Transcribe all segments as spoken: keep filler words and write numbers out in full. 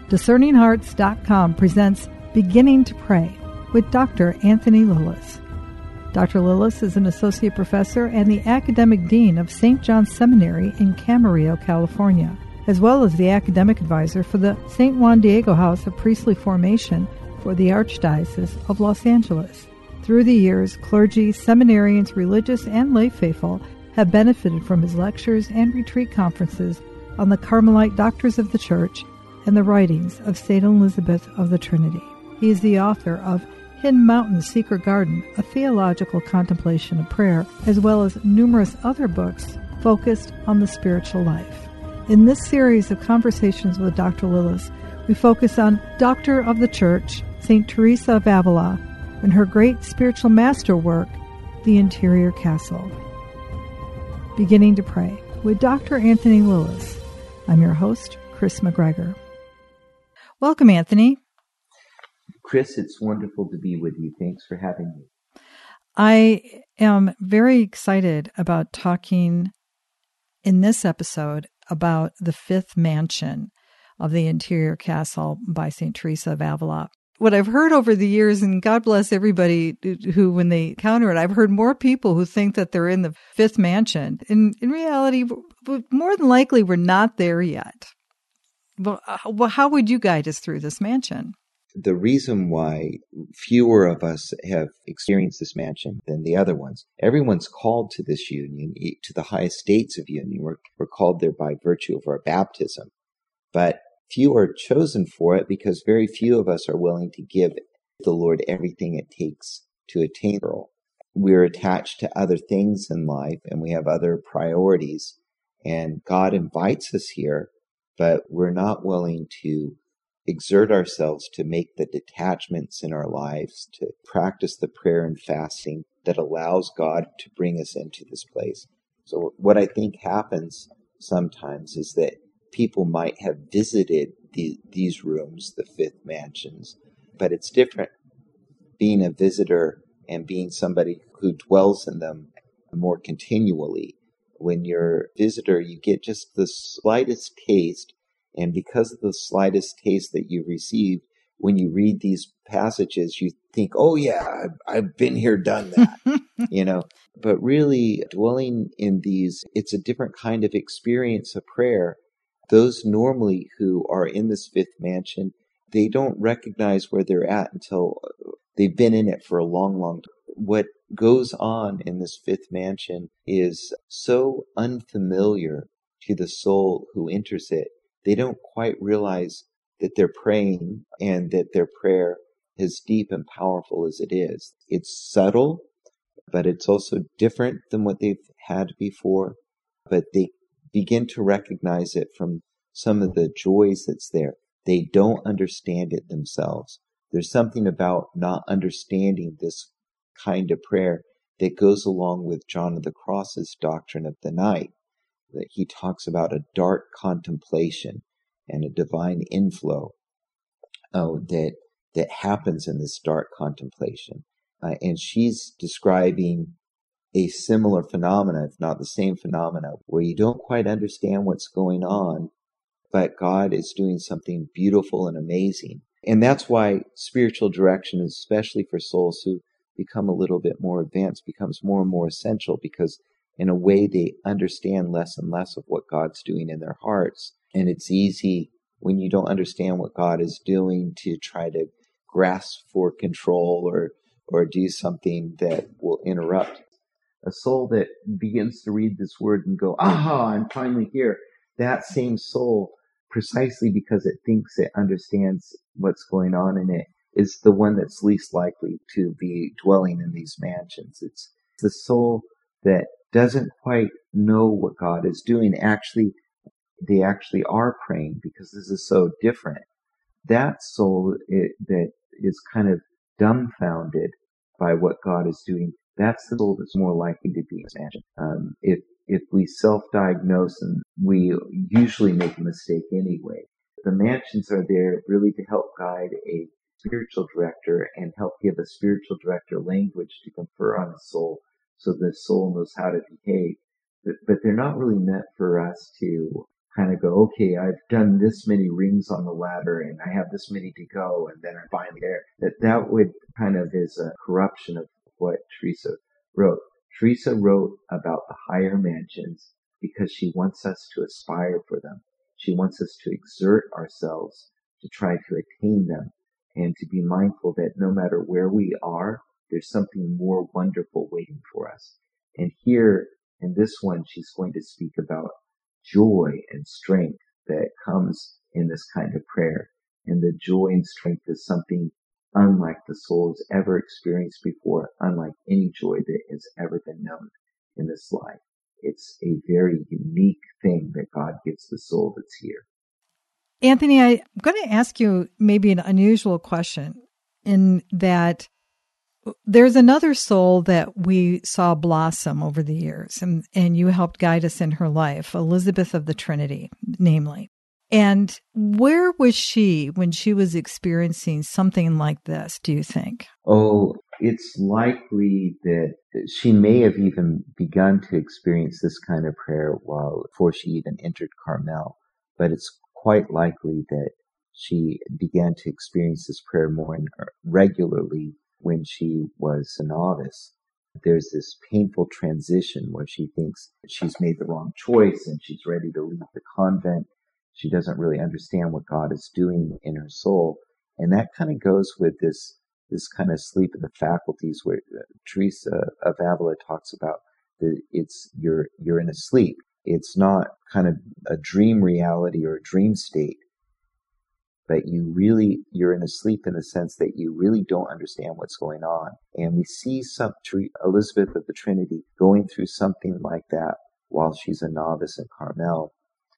Discerning Hearts dot com presents Beginning to Pray with Doctor Anthony Lillis. Doctor Lillis is an associate professor and the academic dean of Saint John's Seminary in Camarillo, California, as well as the academic advisor for the Saint Juan Diego House of Priestly Formation for the Archdiocese of Los Angeles. Through the years, clergy, seminarians, religious, and lay faithful have benefited from his lectures and retreat conferences on the Carmelite Doctors of the Church and the writings of Saint Elizabeth of the Trinity. He is the author of Hidden Mountain's Secret Garden, a theological contemplation of prayer, as well as numerous other books focused on the spiritual life. In this series of conversations with Doctor Lillis, we focus on Doctor of the Church, Saint Teresa of Avila, and her great spiritual masterwork, The Interior Castle. Beginning to Pray with Doctor Anthony Lillis. I'm your host, Chris McGregor. Welcome, Anthony. Chris, it's wonderful to be with you. Thanks for having me. I am very excited about talking in this episode about the fifth mansion of the Interior Castle by Saint Teresa of Avila. What I've heard over the years, and God bless everybody who, when they encounter it, I've heard more people who think that they're in the fifth mansion. In, in reality, more than likely, we're not there yet. Well, how would you guide us through this mansion? The reason why fewer of us have experienced this mansion than the other ones, everyone's called to this union, to the highest states of union. We're, we're called there by virtue of our baptism. But few are chosen for it because very few of us are willing to give the Lord everything it takes to attain it. We're attached to other things in life and we have other priorities. And God invites us here, but we're not willing to exert ourselves to make the detachments in our lives, to practice the prayer and fasting that allows God to bring us into this place. So what I think happens sometimes is that people might have visited the, these rooms, the fifth mansions, but it's different being a visitor and being somebody who dwells in them more continually. When you're a visitor, you get just the slightest taste, and because of the slightest taste that you receive, when you read these passages, you think, oh yeah, I've, I've been here, done that, you know. But really, dwelling in these, it's a different kind of experience of prayer. Those normally who are in this fifth mansion, they don't recognize where they're at until they've been in it for a long, long time. What goes on in this fifth mansion is so unfamiliar to the soul who enters it. They don't quite realize that they're praying and that their prayer is deep and powerful as it is. It's subtle, but it's also different than what they've had before. But they begin to recognize it from some of the joys that's there. They don't understand it themselves. There's something about not understanding this kind of prayer that goes along with John of the Cross's doctrine of the night, that he talks about a dark contemplation and a divine inflow oh, that that happens in this dark contemplation. Uh, and she's describing a similar phenomena, if not the same phenomena, where you don't quite understand what's going on, but God is doing something beautiful and amazing. And that's why spiritual direction, especially for souls who become a little bit more advanced, becomes more and more essential, because in a way they understand less and less of what God's doing in their hearts. And it's easy when you don't understand what God is doing to try to grasp for control or or do something that will interrupt. A soul that begins to read this word and go, aha, I'm finally here. That same soul, precisely because it thinks it understands what's going on in it, is the one that's least likely to be dwelling in these mansions. It's the soul that doesn't quite know what God is doing. Actually, they actually are praying because this is so different. That soul it, that is kind of dumbfounded by what God is doing, that's the soul that's more likely to be expansion. Um, if if we self-diagnose, and we usually make a mistake anyway, the mansions are there really to help guide a spiritual director and help give a spiritual director language to confer on a soul so the soul knows how to behave. But, but they're not really meant for us to kind of go, okay, I've done this many rings on the ladder and I have this many to go and then I'm finally there. That that would kind of is a corruption of what Teresa wrote. Teresa wrote about the higher mansions because she wants us to aspire for them. She wants us to exert ourselves to try to attain them and to be mindful that no matter where we are, there's something more wonderful waiting for us. And here in this one, she's going to speak about joy and strength that comes in this kind of prayer. And the joy and strength is something unlike the soul has ever experienced before, unlike any joy that has ever been known in this life. It's a very unique thing that God gives the soul that's here. Anthony, I'm going to ask you maybe an unusual question in that there's another soul that we saw blossom over the years, and, and you helped guide us in her life, Elizabeth of the Trinity, namely. And where was she when she was experiencing something like this, do you think? Oh, it's likely that she may have even begun to experience this kind of prayer while before she even entered Carmel. But it's quite likely that she began to experience this prayer more regularly when she was a novice. There's this painful transition where she thinks she's made the wrong choice and she's ready to leave the convent. She doesn't really understand what God is doing in her soul. And that kind of goes with this this kind of sleep of the faculties where uh, Teresa of Avila talks about that it's you're you're in a sleep. It's not kind of a dream reality or a dream state, but you really, you're in a sleep in the sense that you really don't understand what's going on. And we see some Elizabeth of the Trinity going through something like that while she's a novice in Carmel.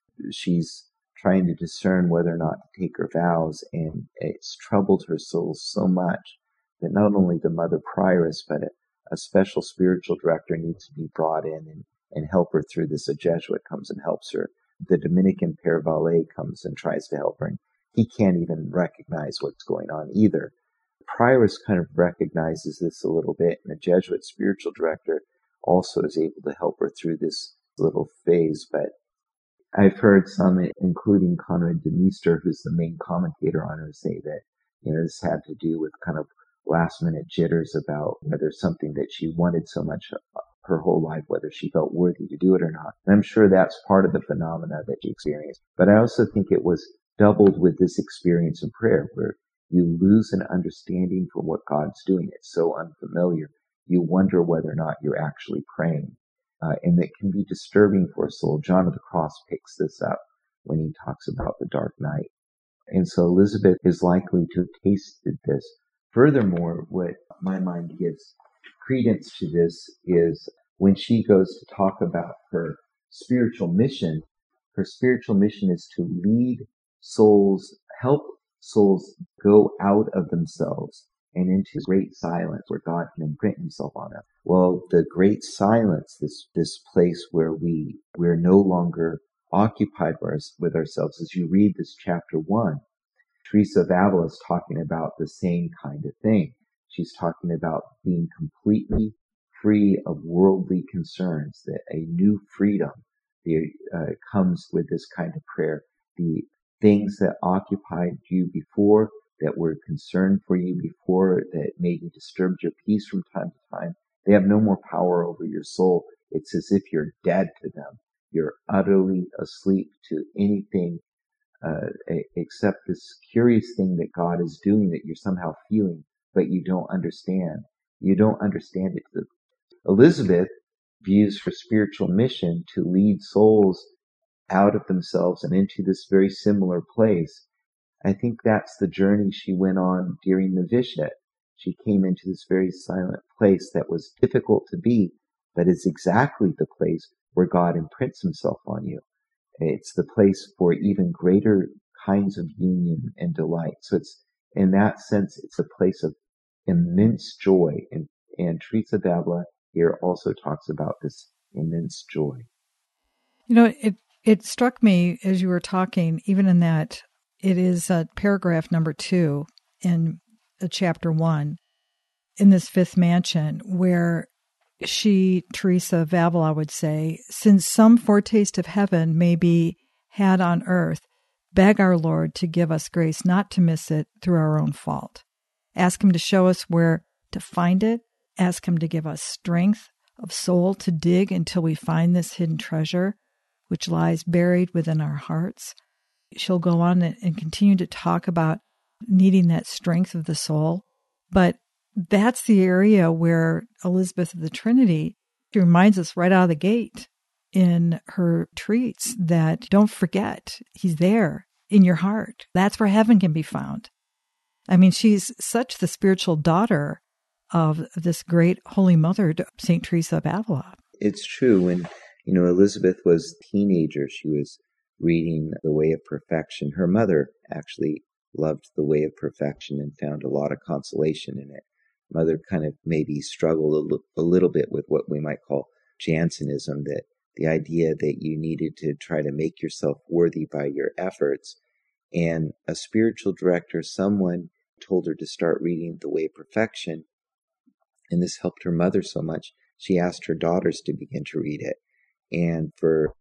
She's trying to discern whether or not to take her vows, and it's troubled her soul so much that not only the mother prioress, but a, a special spiritual director needs to be brought in and, and help her through this. A Jesuit comes and helps her. The Dominican Père Vallée comes and tries to help her, and he can't even recognize what's going on either. The prioress kind of recognizes this a little bit, and the Jesuit spiritual director also is able to help her through this little phase. But I've heard some, including Conrad de Meester, who's the main commentator on her, say that, you know, this had to do with kind of last minute jitters about whether something that she wanted so much her whole life, whether she felt worthy to do it or not. And I'm sure that's part of the phenomena that she experienced. But I also think it was doubled with this experience in prayer where you lose an understanding for what God's doing. It's so unfamiliar. You wonder whether or not you're actually praying. Uh, and it can be disturbing for a soul. John of the Cross picks this up when he talks about the dark night. And so Elizabeth is likely to have tasted this. Furthermore, what my mind gives credence to this is when she goes to talk about her spiritual mission, her spiritual mission is to lead souls, help souls go out of themselves and into great silence where God can imprint himself on them. Well, the great silence, this this place where we, we're no longer occupied with ourselves. As you read this chapter one, Teresa of Avila is talking about the same kind of thing. She's talking about being completely free of worldly concerns, that a new freedom uh, comes with this kind of prayer. The things that occupied you before, that were concerned for you before, that maybe disturbed your peace from time to time, they have no more power over your soul. It's as if you're dead to them. You're utterly asleep to anything uh, except this curious thing that God is doing that you're somehow feeling, but you don't understand. You don't understand it. Elizabeth views her spiritual mission to lead souls out of themselves and into this very similar place. I think that's the journey she went on during novitiate. She came into this very silent place that was difficult to be, but is exactly the place where God imprints himself on you. It's the place for even greater kinds of union and delight. So it's, in that sense, it's a place of immense joy. And, and Teresa of Avila here also talks about this immense joy. You know, it, it struck me as you were talking, even in that it is uh, paragraph number two in uh, chapter one, in this fifth mansion, where she, Teresa of Avila, would say, since some foretaste of heaven may be had on earth, beg our Lord to give us grace not to miss it through our own fault. Ask Him to show us where to find it. Ask Him to give us strength of soul to dig until we find this hidden treasure, which lies buried within our hearts. She'll go on and continue to talk about needing that strength of the soul. But that's the area where Elizabeth of the Trinity reminds us right out of the gate in her treats that don't forget, He's there in your heart. That's where heaven can be found. I mean, she's such the spiritual daughter of this great Holy Mother, Saint Teresa of Avila. It's true. When, you know, Elizabeth was a teenager, she was reading The Way of Perfection. Her mother actually loved The Way of Perfection and found a lot of consolation in it. Mother kind of maybe struggled a, l- a little bit with what we might call Jansenism, that the idea that you needed to try to make yourself worthy by your efforts. And a spiritual director, someone told her to start reading The Way of Perfection, and this helped her mother so much, she asked her daughters to begin to read it. And for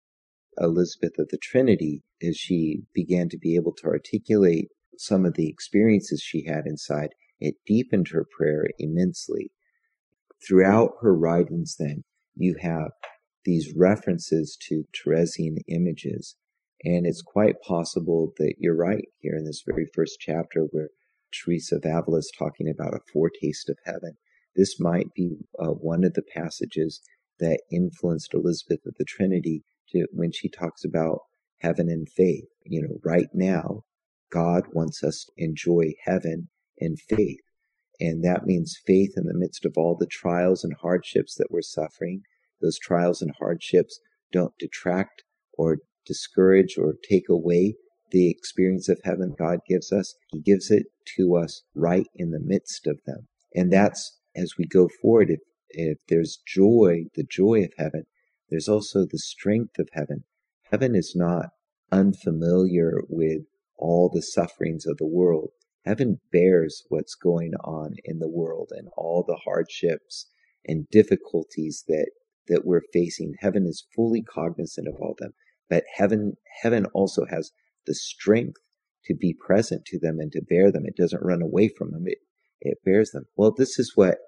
Elizabeth of the Trinity, as she began to be able to articulate some of the experiences she had inside, it deepened her prayer immensely. Throughout her writings, then, you have these references to Theresian images. And it's quite possible that you're right here in this very first chapter where Teresa of Avila is talking about a foretaste of heaven. This might be uh, one of the passages that influenced Elizabeth of the Trinity to, when she talks about heaven and faith. You know, right now, God wants us to enjoy heaven and faith. And that means faith in the midst of all the trials and hardships that we're suffering. Those trials and hardships don't detract or discourage or take away the experience of heaven God gives us. He gives it to us right in the midst of them. And that's, as we go forward, if, if there's joy, the joy of heaven, there's also the strength of heaven. Heaven is not unfamiliar with all the sufferings of the world. Heaven bears what's going on in the world and all the hardships and difficulties that, that we're facing. Heaven is fully cognizant of all them. But heaven, heaven also has the strength to be present to them and to bear them. It doesn't run away from them. It, it bears them. Well, this is what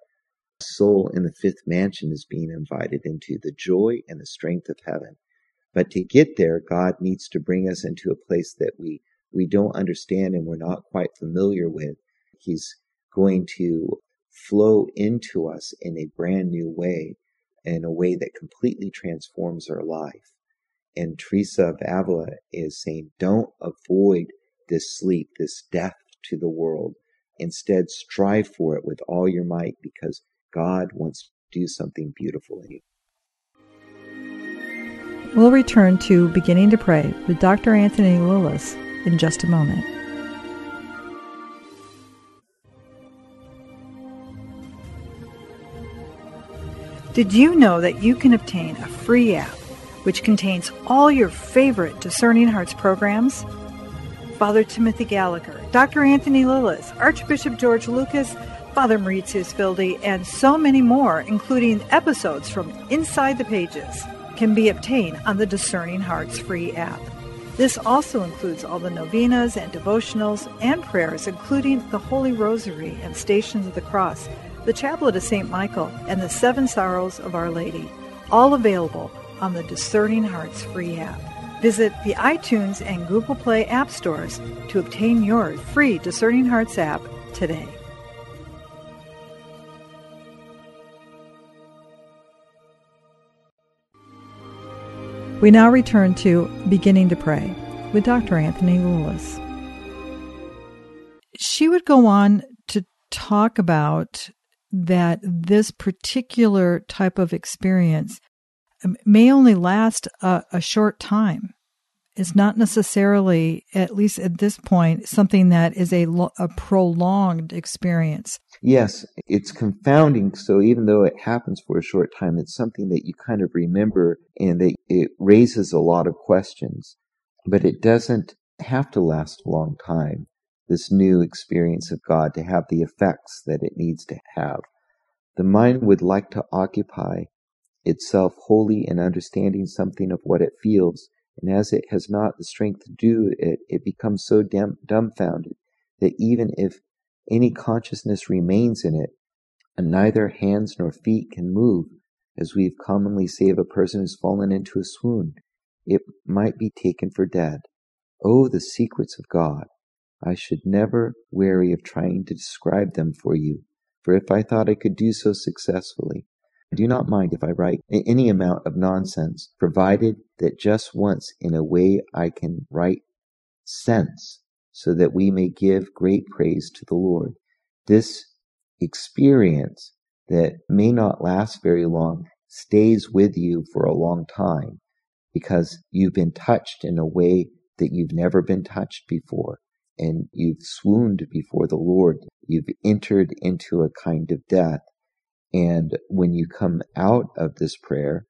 soul in the fifth mansion is being invited into, the joy and the strength of heaven. But to get there, God needs to bring us into a place that we, we don't understand and we're not quite familiar with. He's going to flow into us in a brand new way, in a way that completely transforms our life. And Teresa of Avila is saying, don't avoid this sleep, this death to the world. Instead, strive for it with all your might, because God wants to do something beautiful in you. We'll return to Beginning to Pray with Doctor Anthony Lilles in just a moment. Did you know that you can obtain a free app which contains all your favorite Discerning Hearts programs? Father Timothy Gallagher, Doctor Anthony Lilles, Archbishop George Lucas, Father Mauritius Fildi, and so many more, including episodes from Inside the Pages, can be obtained on the Discerning Hearts free app. This also includes all the novenas and devotionals and prayers, including the Holy Rosary and Stations of the Cross, the Chaplet of Saint Michael, and the Seven Sorrows of Our Lady, all available on the Discerning Hearts free app. Visit the iTunes and Google Play app stores to obtain your free Discerning Hearts app today. We now return to Beginning to Pray with Doctor Anthony Lilles. She would go on to talk about that this particular type of experience may only last a, a short time. It's not necessarily, at least at this point, something that is a, lo- a prolonged experience. Yes, it's confounding. So even though it happens for a short time, it's something that you kind of remember and that it raises a lot of questions. But it doesn't have to last a long time, this new experience of God, to have the effects that it needs to have. The mind would like to occupy itself wholly in understanding something of what it feels And as it has not the strength to do it, it becomes so dumb, dumbfounded that even if any consciousness remains in it, and neither hands nor feet can move, as we commonly say of a person who's fallen into a swoon, it might be taken for dead. Oh, the secrets of God! I should never weary of trying to describe them for you, for if I thought I could do so successfully, I do not mind if I write any amount of nonsense, provided that just once in a way I can write sense, so that we may give great praise to the Lord. This experience that may not last very long stays with you for a long time, because you've been touched in a way that you've never been touched before, and you've swooned before the Lord. You've entered into a kind of death. And when you come out of this prayer,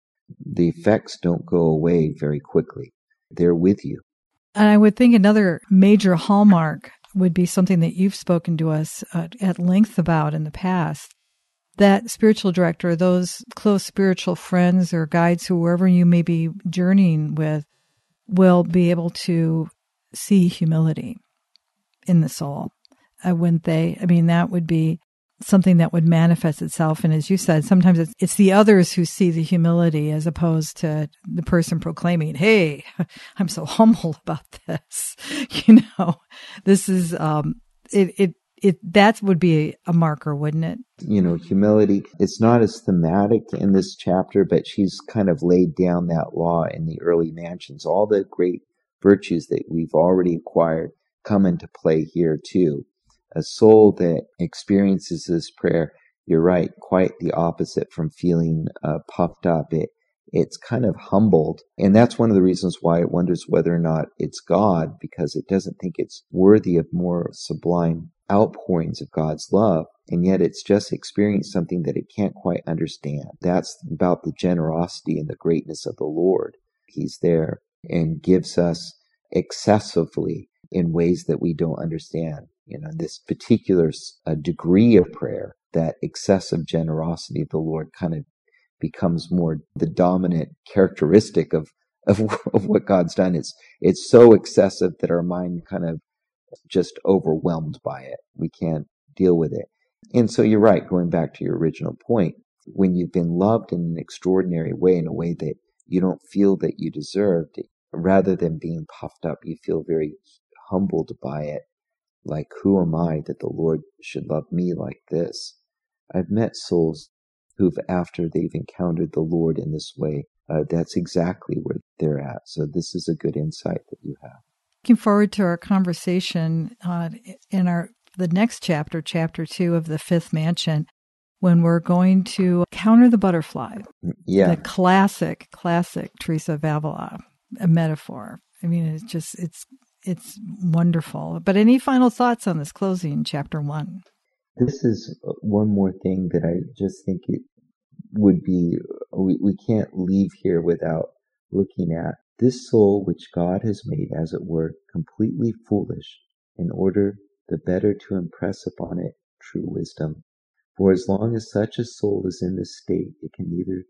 the effects don't go away very quickly. They're with you. And I would think another major hallmark would be something that you've spoken to us uh, at length about in the past. That spiritual director, those close spiritual friends or guides, whoever you may be journeying with, will be able to see humility in the soul. Uh, wouldn't they? I mean, that would be something that would manifest itself. And as you said, sometimes it's, it's the others who see the humility as opposed to the person proclaiming, hey, I'm so humble about this. You know, this is, um, it, it, it, that would be a marker, wouldn't it? You know, humility, it's not as thematic in this chapter, but she's kind of laid down that law in the early mansions. All the great virtues that we've already acquired come into play here too. A soul that experiences this prayer, you're right, quite the opposite from feeling uh, puffed up. It It's kind of humbled. And that's one of the reasons why it wonders whether or not it's God, because it doesn't think it's worthy of more sublime outpourings of God's love. And yet it's just experienced something that it can't quite understand. That's about the generosity and the greatness of the Lord. He's there and gives us excessively in ways that we don't understand. You know, this particular uh, degree of prayer, that excessive generosity of the Lord kind of becomes more the dominant characteristic of, of, of what God's done. It's, it's so excessive that our mind kind of just overwhelmed by it. We can't deal with it. And so you're right, going back to your original point, when you've been loved in an extraordinary way, in a way that you don't feel that you deserved, rather than being puffed up, you feel very humbled by it. Like, who am I that the Lord should love me like this? I've met souls who've, after they've encountered the Lord in this way, uh, that's exactly where they're at. So this is a good insight that you have. Looking forward to our conversation uh, in our the next chapter, chapter two of the Fifth Mansion, when we're going to counter the butterfly. Yeah. The classic, classic Teresa of Avila a metaphor. I mean, it's just, it's, it's wonderful. But any final thoughts on this closing, chapter one? This is one more thing that I just think it would be, we, we can't leave here without looking at. This soul which God has made, as it were, completely foolish, in order the better to impress upon it true wisdom. For as long as such a soul is in this state, it can neither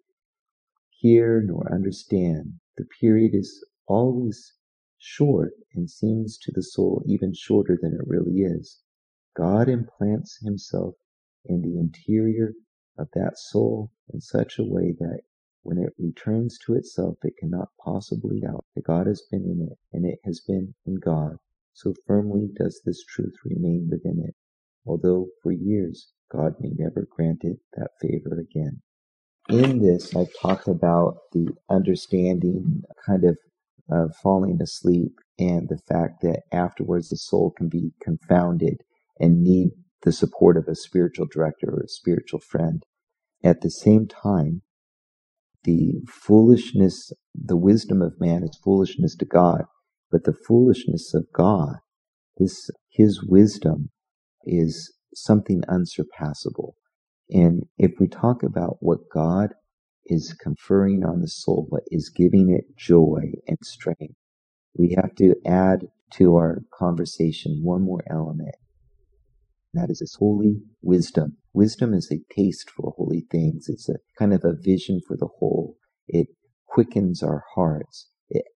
hear nor understand. The period is always short, and seems to the soul even shorter than it really is. God implants himself in the interior of that soul in such a way that when it returns to itself, it cannot possibly doubt that God has been in it, and it has been in God. So firmly does this truth remain within it, although for years God may never grant it that favor again. In this, I've talked about the understanding, kind of uh, falling asleep, and the fact that afterwards the soul can be confounded and need the support of a spiritual director or a spiritual friend. At the same time, the foolishness, the wisdom of man is foolishness to God, but the foolishness of God, this, his wisdom, is something unsurpassable. And if we talk about what God is conferring on the soul, what is giving it joy and strength, we have to add to our conversation one more element. That is this holy wisdom. Wisdom is a taste for holy things. It's a kind of a vision for the whole. It quickens our hearts. It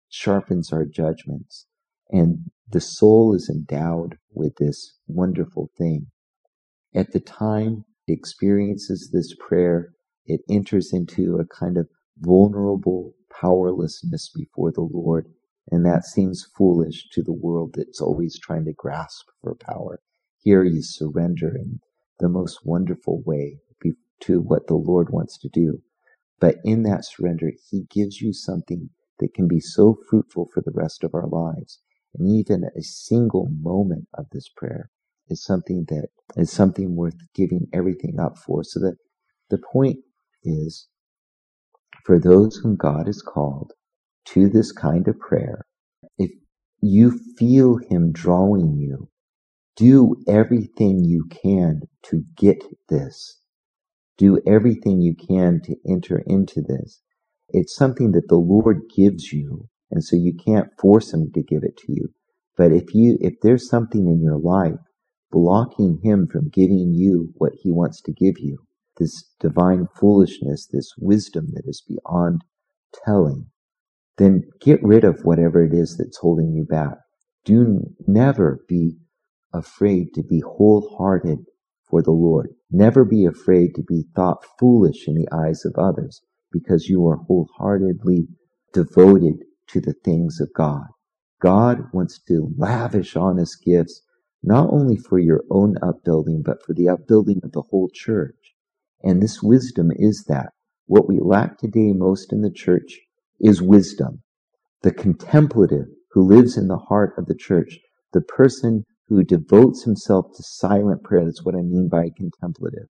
sharpens our judgments. And the soul is endowed with this wonderful thing. At the time it experiences this prayer, it enters into a kind of vulnerable powerlessness before the Lord. And that seems foolish to the world that's always trying to grasp for power. Here you surrender in the most wonderful way to what the Lord wants to do. But in that surrender, He gives you something that can be so fruitful for the rest of our lives. And even a single moment of this prayer is something that is something worth giving everything up for. So that the point is, for those whom God has called to this kind of prayer, if you feel Him drawing you, do everything you can to get this. Do everything you can to enter into this. It's something that the Lord gives you, and so you can't force Him to give it to you. But if you, if there's something in your life blocking Him from giving you what He wants to give you, this divine foolishness, this wisdom that is beyond telling, then get rid of whatever it is that's holding you back. Do never be afraid to be wholehearted for the Lord. Never be afraid to be thought foolish in the eyes of others, because you are wholeheartedly devoted to the things of God. God wants to lavish on us gifts, not only for your own upbuilding, but for the upbuilding of the whole church. And this wisdom is that. What we lack today most in the church is wisdom. The contemplative who lives in the heart of the church, the person who devotes himself to silent prayer. That's what I mean by contemplative.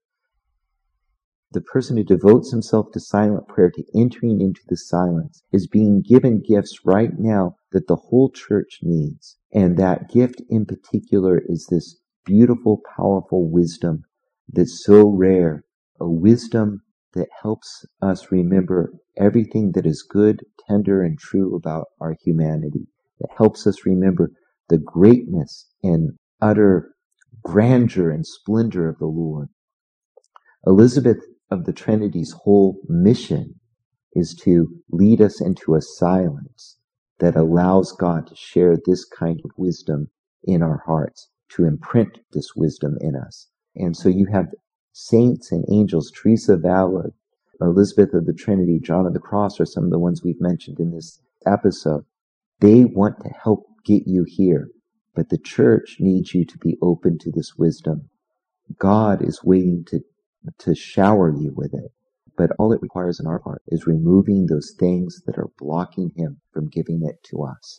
The person who devotes himself to silent prayer, to entering into the silence, is being given gifts right now that the whole church needs. And that gift in particular is this beautiful, powerful wisdom that's so rare. A wisdom that helps us remember everything that is good, tender, and true about our humanity. That helps us remember the greatness and utter grandeur and splendor of the Lord. Elizabeth of the Trinity's whole mission is to lead us into a silence that allows God to share this kind of wisdom in our hearts, to imprint this wisdom in us. And so you have saints and angels, Teresa of Avila, Elizabeth of the Trinity, John of the Cross are some of the ones we've mentioned in this episode. They want to help get you here, but the church needs you to be open to this wisdom. God is waiting to, to shower you with it, but all it requires on our part is removing those things that are blocking Him from giving it to us.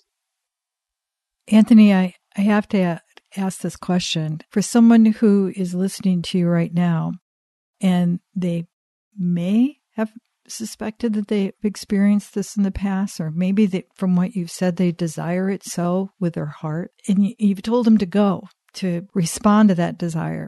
Anthony, I, I have to ask this question. For someone who is listening to you right now, and they may have suspected that they've experienced this in the past, or maybe that from what you've said, they desire it so with their heart, and you, you've told them to go, to respond to that desire.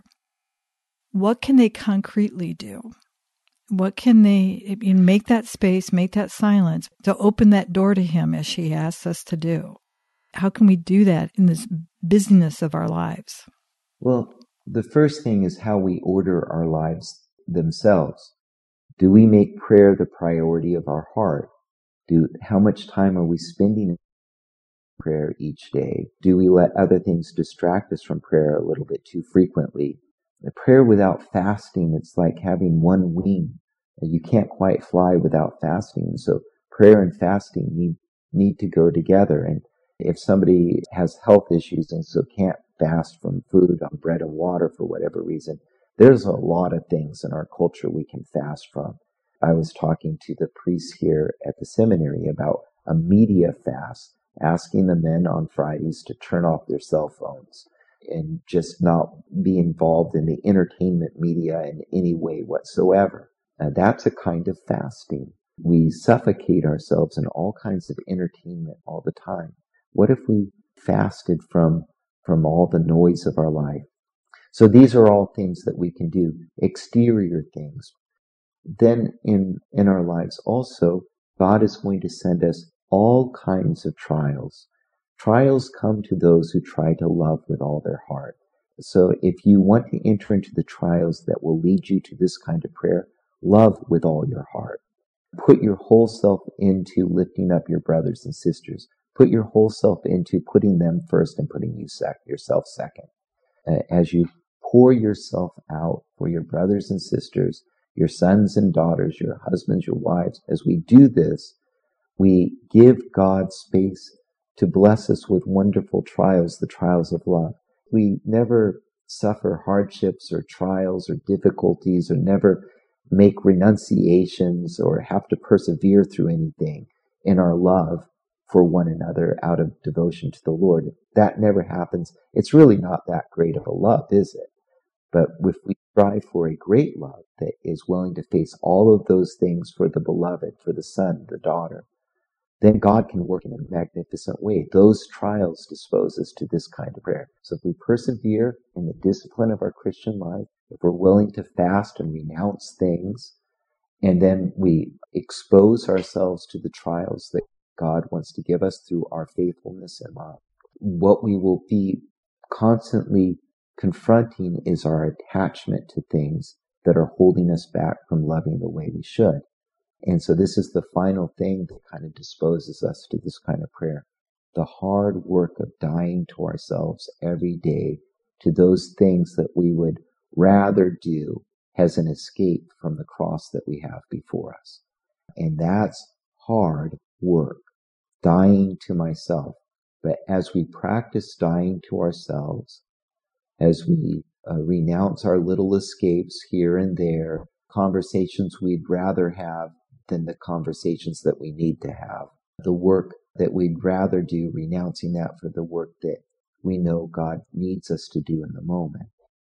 What can they concretely do? What can they I mean, make that space, make that silence, to open that door to Him as she asks us to do? How can we do that in this busyness of our lives? Well, the first thing is how we order our lives themselves. Do we make prayer the priority of our heart? Do how much time are we spending in prayer each day? Do we let other things distract us from prayer a little bit too frequently? A prayer without fasting, it's like having one wing. You can't quite fly without fasting. So prayer and fasting need need to go together. And if somebody has health issues and so can't fast from food on bread and water for whatever reason, there's a lot of things in our culture we can fast from. I was talking to the priests here at the seminary about a media fast, asking the men on Fridays to turn off their cell phones and just not be involved in the entertainment media in any way whatsoever. Now, that's a kind of fasting. We suffocate ourselves in all kinds of entertainment all the time. What if we fasted from, from all the noise of our life? So these are all things that we can do, exterior things. Then in, in our lives also, God is going to send us all kinds of trials. Trials come to those who try to love with all their heart. So if you want to enter into the trials that will lead you to this kind of prayer, love with all your heart. put your whole self into lifting up your brothers and sisters. Put your whole self into putting them first and putting you sec- yourself second. Uh, as you pour yourself out for your brothers and sisters, your sons and daughters, your husbands, your wives, as we do this, we give God space to bless us with wonderful trials, the trials of love. We never suffer hardships or trials or difficulties, or never make renunciations or have to persevere through anything in our love for one another out of devotion to the Lord. That never happens. It's really not that great of a love, is it? But if we strive for a great love that is willing to face all of those things for the beloved, for the son, the daughter, then God can work in a magnificent way. Those trials dispose us to this kind of prayer. So if we persevere in the discipline of our Christian life, if we're willing to fast and renounce things, and then we expose ourselves to the trials that God wants to give us through our faithfulness and love, what we will be constantly confronting is our attachment to things that are holding us back from loving the way we should. And so this is the final thing that kind of disposes us to this kind of prayer. The hard work of dying to ourselves every day, to those things that we would rather do as an escape from the cross that we have before us. And that's hard work, dying to myself. But as we practice dying to ourselves, as we uh, renounce our little escapes here and there, conversations we'd rather have than the conversations that we need to have, the work that we'd rather do, renouncing that for the work that we know God needs us to do in the moment.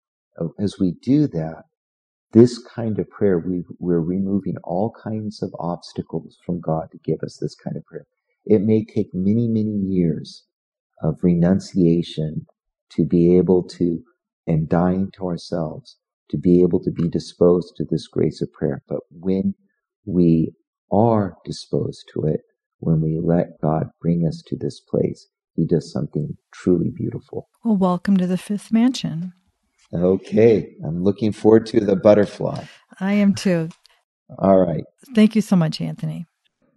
As we do that, this kind of prayer, we, we're removing all kinds of obstacles from God to give us this kind of prayer. It may take many, many years of renunciation to be able to, and dying to ourselves, to be able to be disposed to this grace of prayer. But when we are disposed to it, when we let God bring us to this place, He does something truly beautiful. Well, welcome to the fifth mansion. Okay, I'm looking forward to the butterfly. I am too. All right. Thank you so much, Anthony.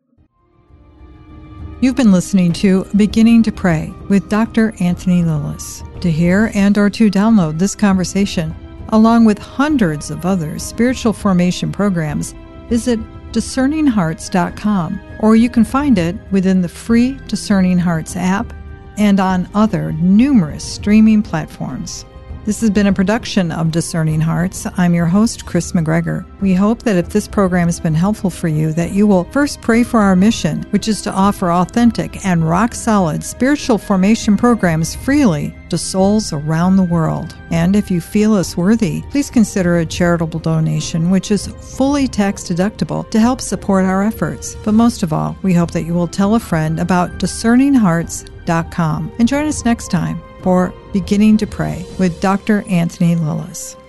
You've been listening to Beginning to Pray with Doctor Anthony Lilles. To hear and or to download this conversation, along with hundreds of other spiritual formation programs, visit discerning hearts dot com, or you can find it within the free Discerning Hearts app and on other numerous streaming platforms. This has been a production of Discerning Hearts. I'm your host, Chris McGregor. We hope that if this program has been helpful for you, that you will first pray for our mission, which is to offer authentic and rock-solid spiritual formation programs freely to souls around the world. And if you feel us worthy, please consider a charitable donation, which is fully tax-deductible, to help support our efforts. But most of all, we hope that you will tell a friend about discerning hearts dot com and join us next time for Beginning to Pray with Doctor Anthony Lilles.